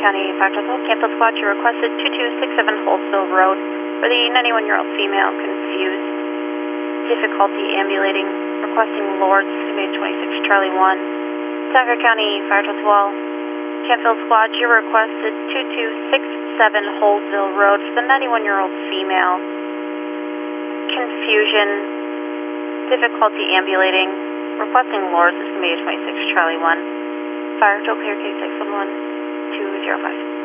County Fire Patrol, Cancel Squad, you requested 2267 Holdsville Road for the 91-year-old female confused, difficulty ambulating, requesting Lords, estimated 26 Charlie 1. Suffolk County Fire Patrol, Cancel Squad, you requested 2267 Holdsville Road for the 91-year-old female, confusion, difficulty ambulating, requesting Lords, estimated 26 Charlie 1. Fire Patrol, clear K611 205.